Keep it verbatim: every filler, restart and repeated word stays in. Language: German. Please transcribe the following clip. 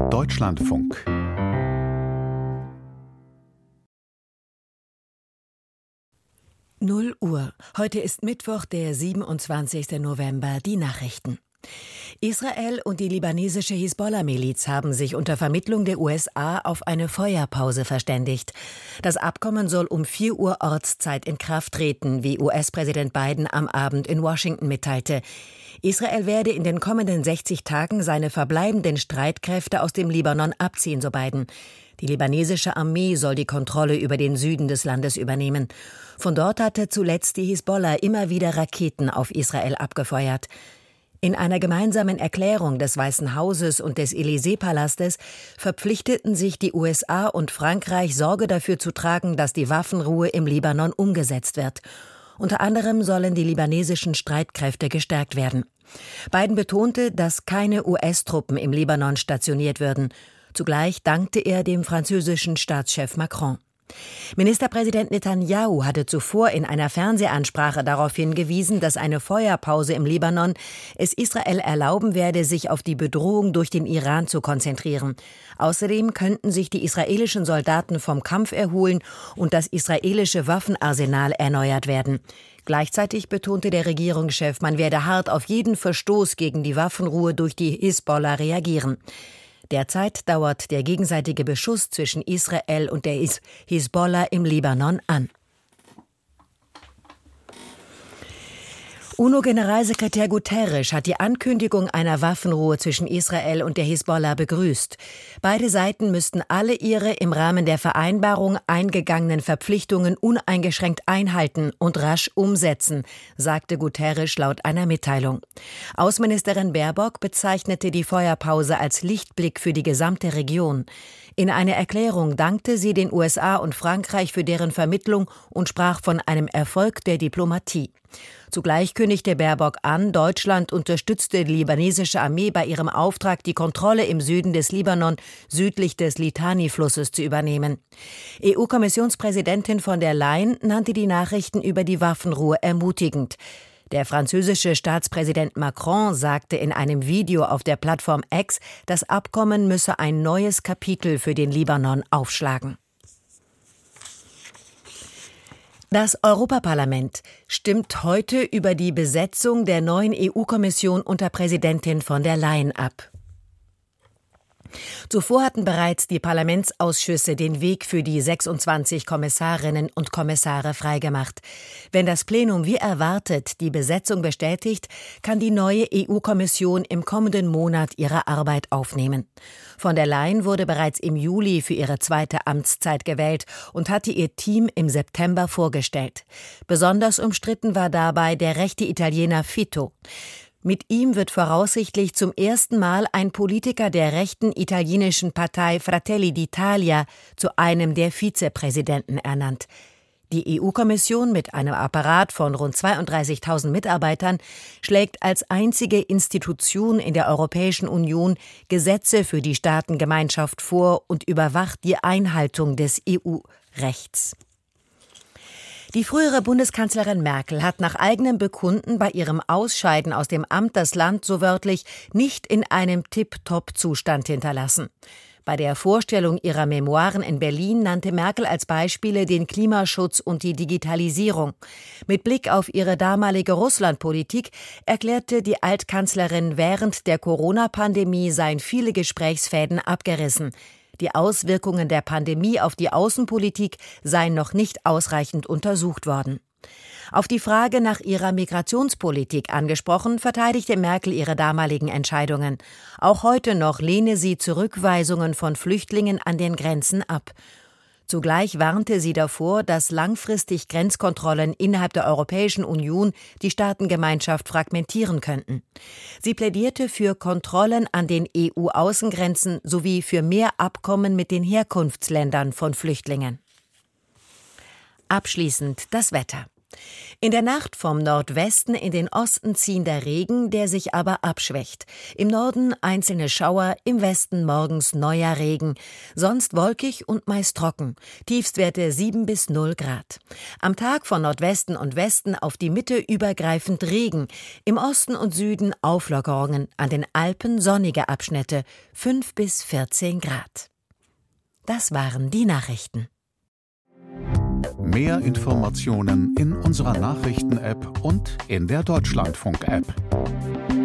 Deutschlandfunk. null Uhr. Heute ist Mittwoch, der siebenundzwanzigster November. Die Nachrichten. Israel und die libanesische Hisbollah-Miliz haben sich unter Vermittlung der U S A auf eine Feuerpause verständigt. Das Abkommen soll um vier Uhr Ortszeit in Kraft treten, wie U S-Präsident Biden am Abend in Washington mitteilte. Israel werde in den kommenden sechzig Tagen seine verbleibenden Streitkräfte aus dem Libanon abziehen, so Biden. Die libanesische Armee soll die Kontrolle über den Süden des Landes übernehmen. Von dort hatte zuletzt die Hisbollah immer wieder Raketen auf Israel abgefeuert. In einer gemeinsamen Erklärung des Weißen Hauses und des Élysée-Palastes verpflichteten sich die U S A und Frankreich, Sorge dafür zu tragen, dass die Waffenruhe im Libanon umgesetzt wird. Unter anderem sollen die libanesischen Streitkräfte gestärkt werden. Biden betonte, dass keine U S-Truppen im Libanon stationiert würden. Zugleich dankte er dem französischen Staatschef Macron. Ministerpräsident Netanyahu hatte zuvor in einer Fernsehansprache darauf hingewiesen, dass eine Feuerpause im Libanon es Israel erlauben werde, sich auf die Bedrohung durch den Iran zu konzentrieren. Außerdem könnten sich die israelischen Soldaten vom Kampf erholen und das israelische Waffenarsenal erneuert werden. Gleichzeitig betonte der Regierungschef, man werde hart auf jeden Verstoß gegen die Waffenruhe durch die Hisbollah reagieren. Derzeit dauert der gegenseitige Beschuss zwischen Israel und der Hisbollah im Libanon an. UNO-Generalsekretär Guterres hat die Ankündigung einer Waffenruhe zwischen Israel und der Hisbollah begrüßt. Beide Seiten müssten alle ihre im Rahmen der Vereinbarung eingegangenen Verpflichtungen uneingeschränkt einhalten und rasch umsetzen, sagte Guterres laut einer Mitteilung. Außenministerin Baerbock bezeichnete die Feuerpause als Lichtblick für die gesamte Region. In einer Erklärung dankte sie den U S A und Frankreich für deren Vermittlung und sprach von einem Erfolg der Diplomatie. Zugleich kündigte Baerbock an, Deutschland unterstützte die libanesische Armee bei ihrem Auftrag, die Kontrolle im Süden des Libanon südlich des Litani-Flusses zu übernehmen. E U-Kommissionspräsidentin von der Leyen nannte die Nachrichten über die Waffenruhe ermutigend. Der französische Staatspräsident Macron sagte in einem Video auf der Plattform X, das Abkommen müsse ein neues Kapitel für den Libanon aufschlagen. Das Europaparlament stimmt heute über die Besetzung der neuen E U-Kommission unter Präsidentin von der Leyen ab. Zuvor hatten bereits die Parlamentsausschüsse den Weg für die sechsundzwanzig Kommissarinnen und Kommissare freigemacht. Wenn das Plenum wie erwartet die Besetzung bestätigt, kann die neue E U-Kommission im kommenden Monat ihre Arbeit aufnehmen. Von der Leyen wurde bereits im Juli für ihre zweite Amtszeit gewählt und hatte ihr Team im September vorgestellt. Besonders umstritten war dabei der rechte Italiener Fitto. Mit ihm wird voraussichtlich zum ersten Mal ein Politiker der rechten italienischen Partei Fratelli d'Italia zu einem der Vizepräsidenten ernannt. Die E U-Kommission mit einem Apparat von rund zweiunddreißigtausend Mitarbeitern schlägt als einzige Institution in der Europäischen Union Gesetze für die Staatengemeinschaft vor und überwacht die Einhaltung des E U-Rechts. Die frühere Bundeskanzlerin Merkel hat nach eigenem Bekunden bei ihrem Ausscheiden aus dem Amt das Land so wörtlich nicht in einem Tip-Top-Zustand hinterlassen. Bei der Vorstellung ihrer Memoiren in Berlin nannte Merkel als Beispiele den Klimaschutz und die Digitalisierung. Mit Blick auf ihre damalige Russlandpolitik erklärte die Altkanzlerin, während der Corona-Pandemie seien viele Gesprächsfäden abgerissen. Die Auswirkungen der Pandemie auf die Außenpolitik seien noch nicht ausreichend untersucht worden. Auf die Frage nach ihrer Migrationspolitik angesprochen, verteidigte Merkel ihre damaligen Entscheidungen. Auch heute noch lehne sie Zurückweisungen von Flüchtlingen an den Grenzen ab. Zugleich warnte sie davor, dass langfristig Grenzkontrollen innerhalb der Europäischen Union die Staatengemeinschaft fragmentieren könnten. Sie plädierte für Kontrollen an den E U-Außengrenzen sowie für mehr Abkommen mit den Herkunftsländern von Flüchtlingen. Abschließend das Wetter. In der Nacht vom Nordwesten in den Osten ziehender Regen, der sich aber abschwächt. Im Norden einzelne Schauer, im Westen morgens neuer Regen. Sonst wolkig und meist trocken. Tiefstwerte sieben bis null Grad. Am Tag von Nordwesten und Westen auf die Mitte übergreifend Regen. Im Osten und Süden Auflockerungen. An den Alpen sonnige Abschnitte. fünf bis vierzehn Grad. Das waren die Nachrichten. Mehr Informationen in unserer Nachrichten-App und in der Deutschlandfunk-App.